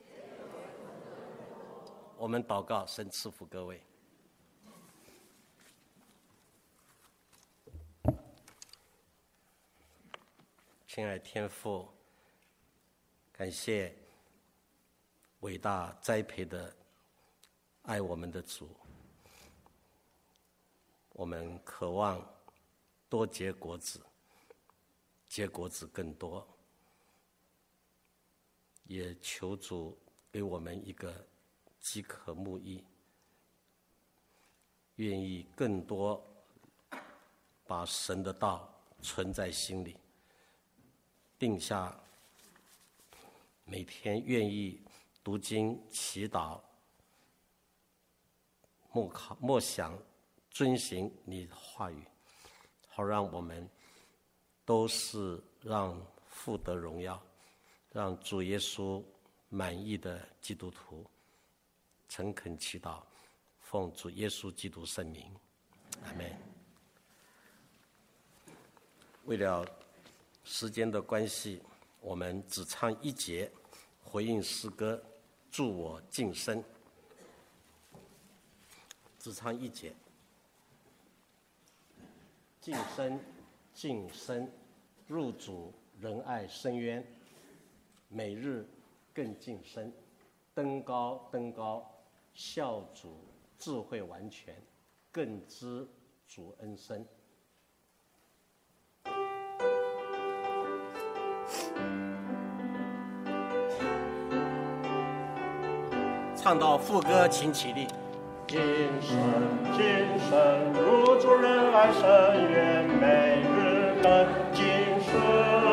我们祷告，神赐福各位。亲爱天父，感谢伟大栽培的爱我们的主，我们渴望多结果子，结果子更多，也求主给我们一个饥渴慕义，愿意更多把神的道存在心里，定下每天愿意读经、祈祷、默想、遵行你的话语，好让我们都是让父得荣耀，让主耶稣满意的基督徒。诚恳祈祷，奉主耶稣基督圣名，阿们。为了时间的关系，我们只唱1节回应诗歌，助我晋升。只唱1节。 晋升、晋升，入主仁爱深渊，每日更晋升，登高登高，孝主智慧完全，更知主恩深。唱到副歌，请起立。 今生今生，入主仁爱深渊，每日更晋升，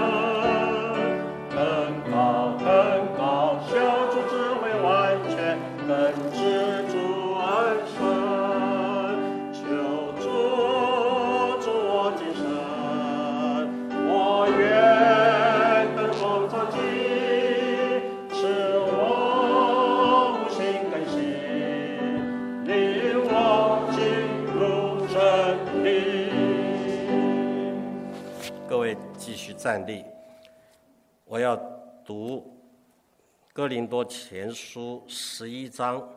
更高更高，孝主智慧完全，更知主恩深。求主助我今生，我愿登峰造极，使我悟性更新，领我进入真理。 各位继续站立，我要读哥林多前书11章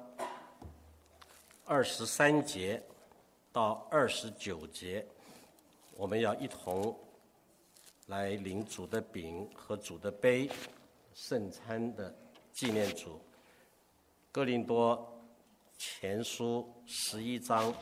23节到29节，我们要一同来领主的饼和主的杯，圣餐的纪念主。哥林多前书11章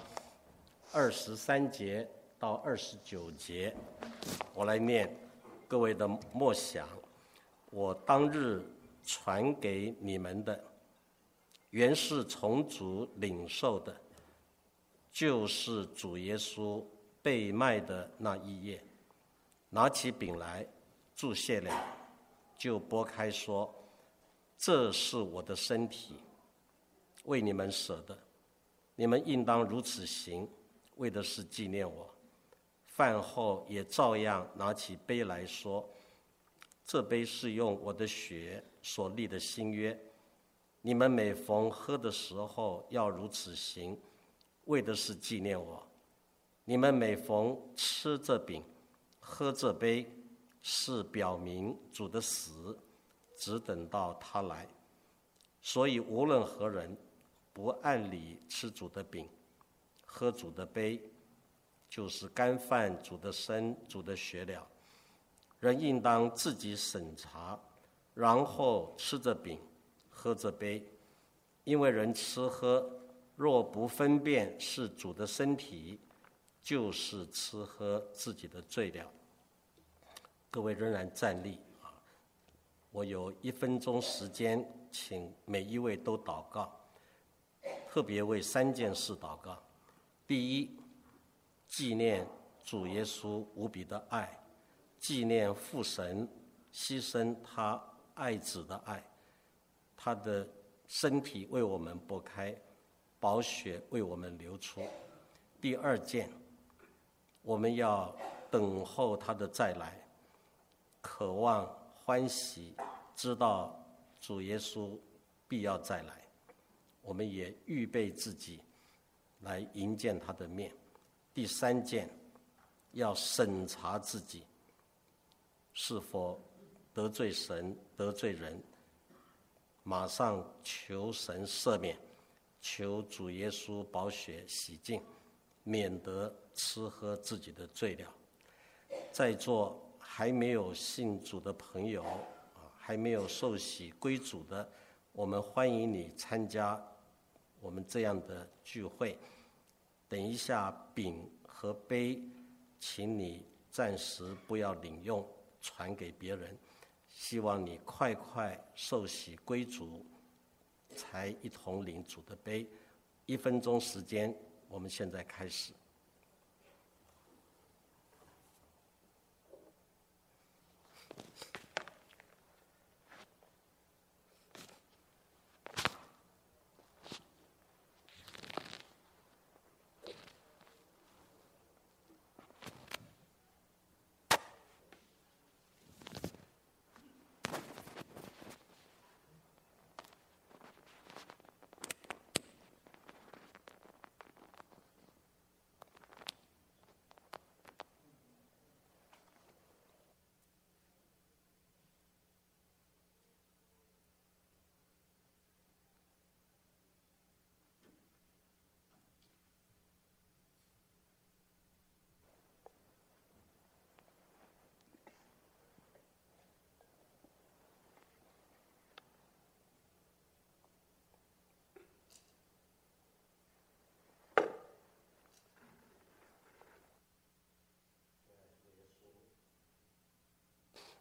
23节到29节，我来念各位的默想。我当日传给你们的，原是从主领受的，就是主耶稣被卖的那一夜，拿起饼来，祝谢了，就拨开说：“这是我的身体，为你们舍的，你们应当如此行，为的是纪念我。”饭后也照样拿起杯来说：“这杯是用我的血所立的新约，你们每逢喝的时候要如此行，为的是纪念我。你们每逢吃这饼喝这杯，是表明主的死，只等到他来。所以无论何人不按理吃主的饼喝主的杯，就是干犯主的身主的血了。人应当自己审查，然后吃着饼喝着杯，因为人吃喝若不分辨是主的身体，就是吃喝自己的罪了。”各位仍然站立，我有1分钟时间，请每一位都祷告，特别为3件事祷告。第一，纪念主耶稣无比的爱，纪念父神牺牲他爱子的爱，他的身体为我们擘开，宝血为我们流出。第二件，我们要等候他的再来，渴望欢喜知道主耶稣必要再来，我们也预备自己来迎见他的面。第三件，要审查自己是否得罪神得罪人，马上求神赦免，求主耶稣宝血洗净，免得吃喝自己的罪了。在座还没有信主的朋友，还没有受洗归主的，我们欢迎你参加我们这样的聚会。等一下饼和杯，请你暂时不要领用，传给别人。希望你快快受洗归主，才一同领主的杯。1分钟时间，我们现在开始。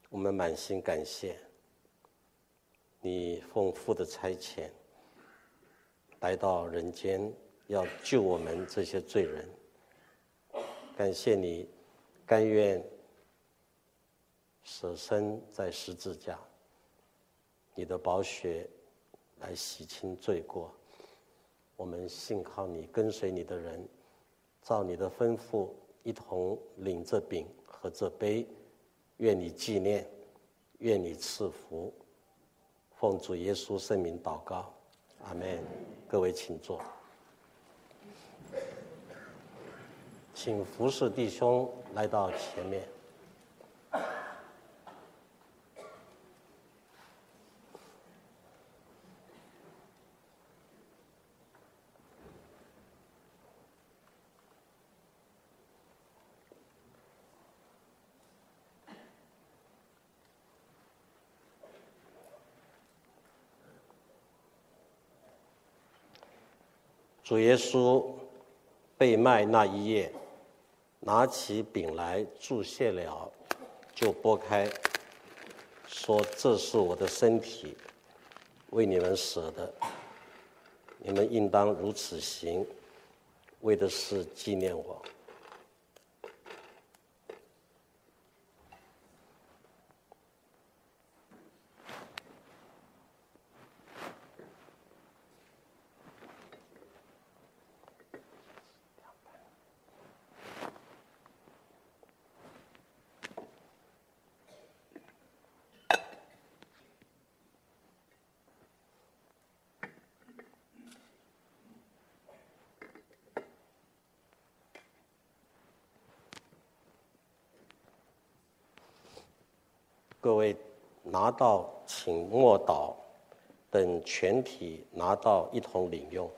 我们满心感谢你奉父的差遣来到人间，要救我们这些罪人。感谢你甘愿舍身在十字架，你的宝血来洗清罪过。我们信靠你，跟随你的人，照你的吩咐，一同领这饼和这杯，愿你纪念，愿你赐福。奉主耶稣圣名祷告，阿们。各位请坐，请服侍弟兄来到前面。主耶稣被卖那一夜，拿起饼来祝谢了，就拨开，说：“这是我的身体，为你们舍的，你们应当如此行，为的是纪念我。”各位拿到请默祷，等全体拿到一同领用。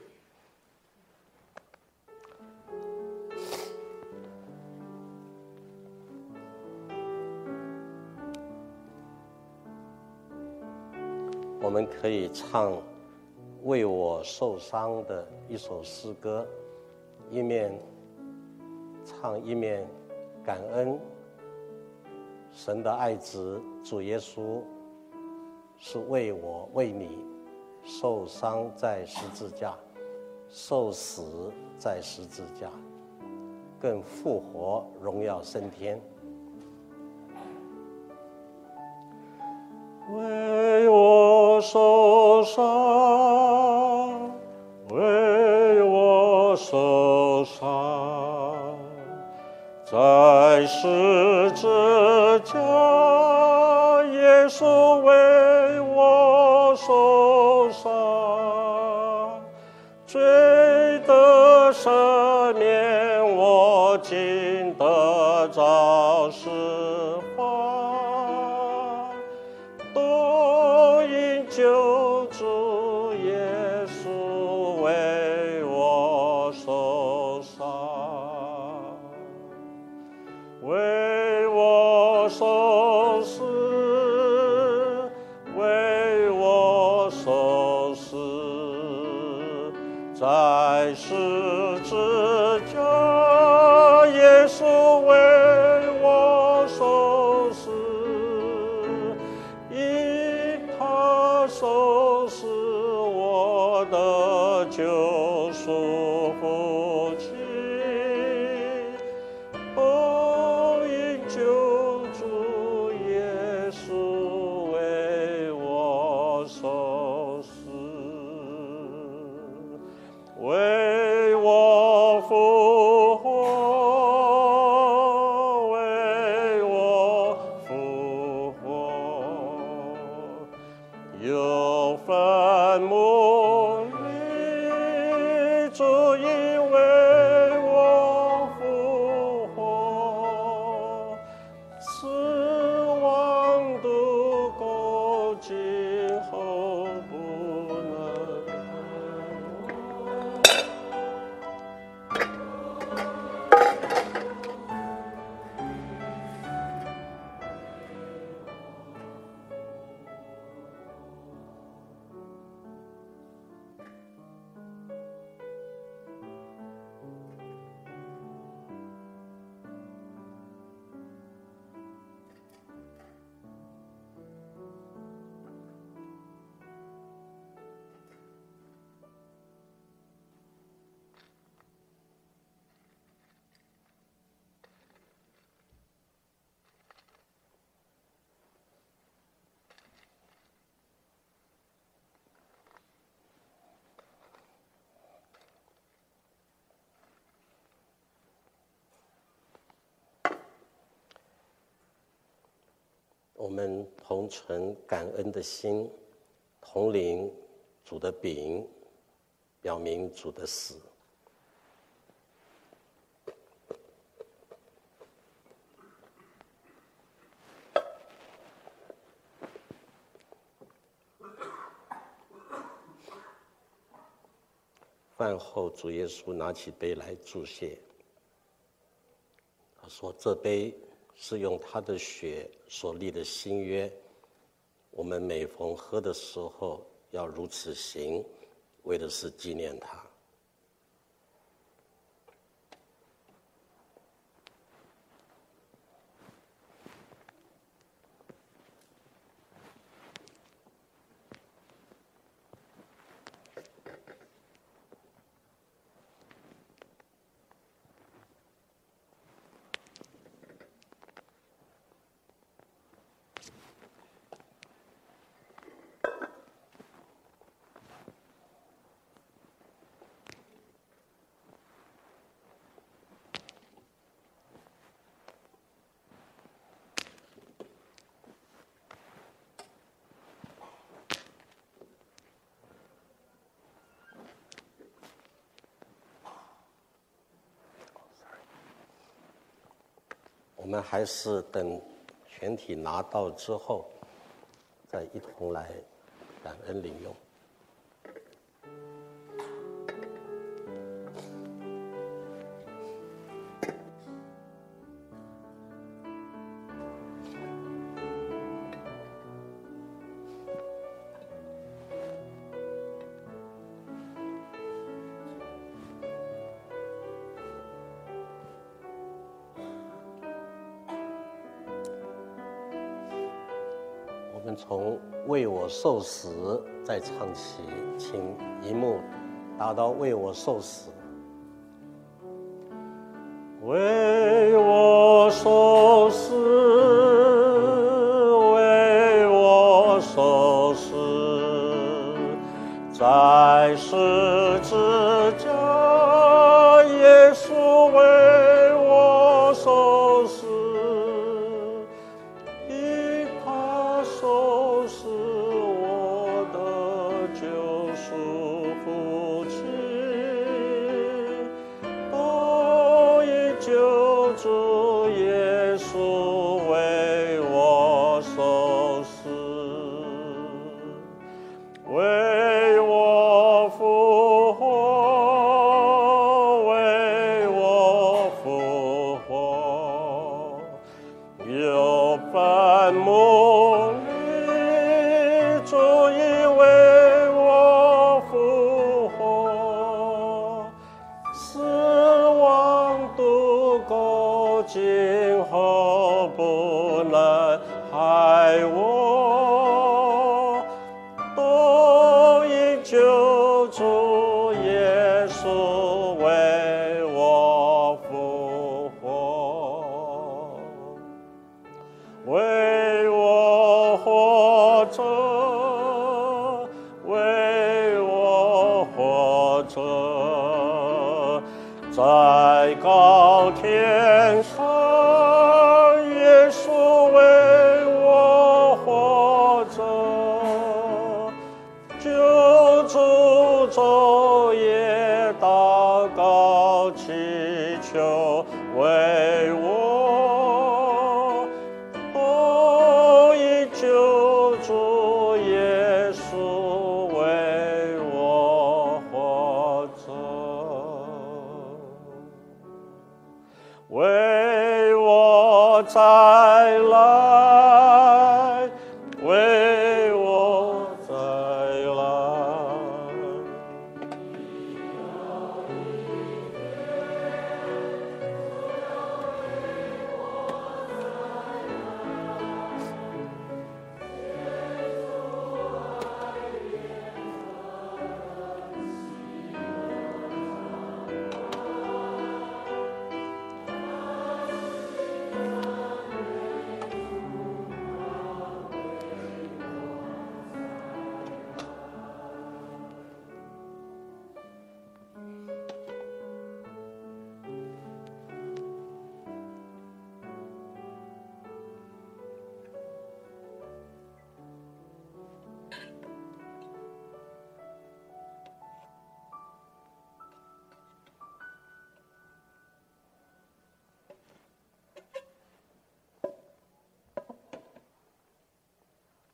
我们可以唱为我受伤的一首诗歌，一面唱一面感恩神的爱子主耶稣是为我为你受伤在十字架，受死在十字架，更复活荣耀升天。 为我受伤，为我受伤，在十字架，耶稣为我受伤，罪的赦免，我今得着释放，都因救主耶稣为我受伤，为我受死，为我受死，在十字架，耶稣为我受死，因他受死，我的救赎福气，都因救主耶稣为我受死，为我复活，为我复活，有坟墓里，主因为我复活，死亡度过，今后不能。 我们同存感恩的心，同领主的饼，表明主的死。饭后，主耶稣拿起杯来祝谢。他说：“这杯是用他的血所立的新约，我们每逢喝的时候要如此行，为的是纪念他。”我们还是等全体拿到之后，再一同来感恩领用。我们从为我受死再唱起，请一幕达到为我受死。为我受死，为我受死，在十字架，耶稣为我受死。在高天上，耶稣为我活着，救主昼夜祷告祈求为我，都以救主耶稣为我活着。为我再来，为我再来。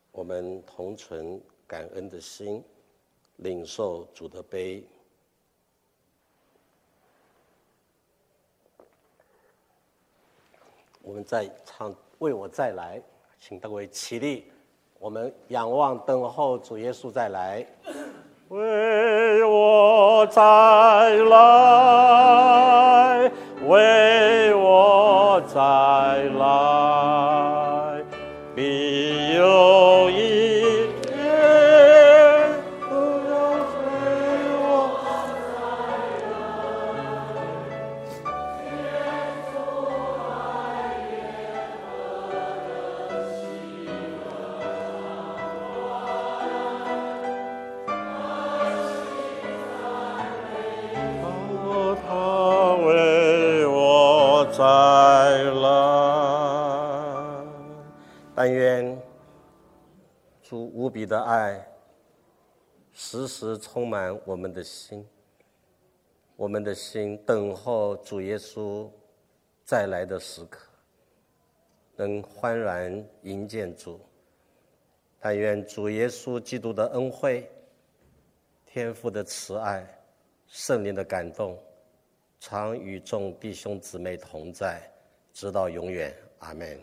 我们同存感恩的心，领受主的杯。我们再唱《为我再来》，请各位起立，我们仰望等候主耶稣再来。 为我再来，为我再来，必有一天不要为我他为我再来。 但愿主无比的爱时时充满我们的心，我们的心等候主耶稣再来的时刻，能欢然迎见主。但愿主耶稣基督的恩惠、天父的慈爱、圣灵的感动，常与众弟兄姊妹同在，直到永远。阿们。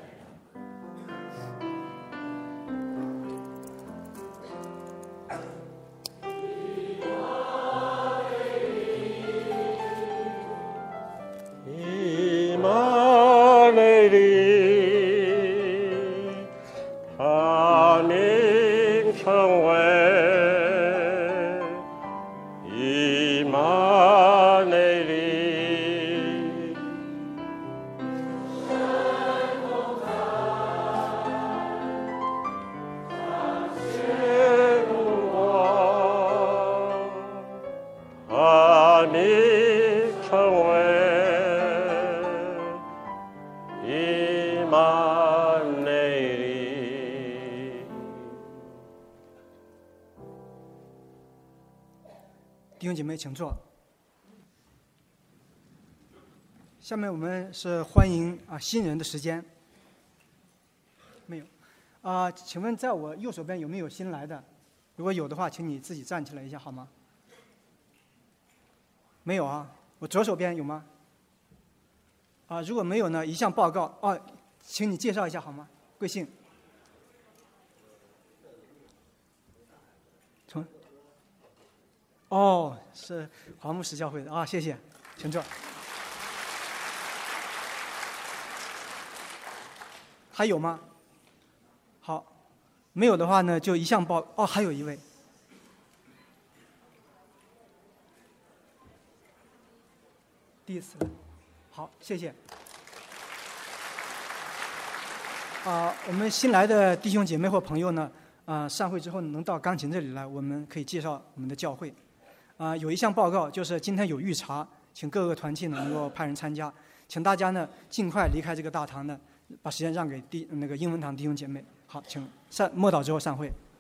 以马内利，他名称为以马内利。见我，他名称为以马内利。 弟兄姐妹，请坐。下面我们是欢迎新人的时间。没有请问在我右手边有没有新来的？如果有的话，请你自己站起来一下好吗？没有啊，我左手边有吗？如果没有呢，一项报告请你介绍一下好吗？贵姓？是华牧师教会的谢谢，请坐。还有吗？好，没有的话呢，就一项报还有一位。第一次，好，谢谢。我们新来的弟兄姐妹或朋友呢，散会之后能到钢琴这里来，我们可以介绍我们的教会。有一项报告，就是今天有预查，请各个团契呢能够派人参加，请大家呢尽快离开这个大堂呢，把时间让给那个英文堂弟兄姐妹。好，请默祷之后散会。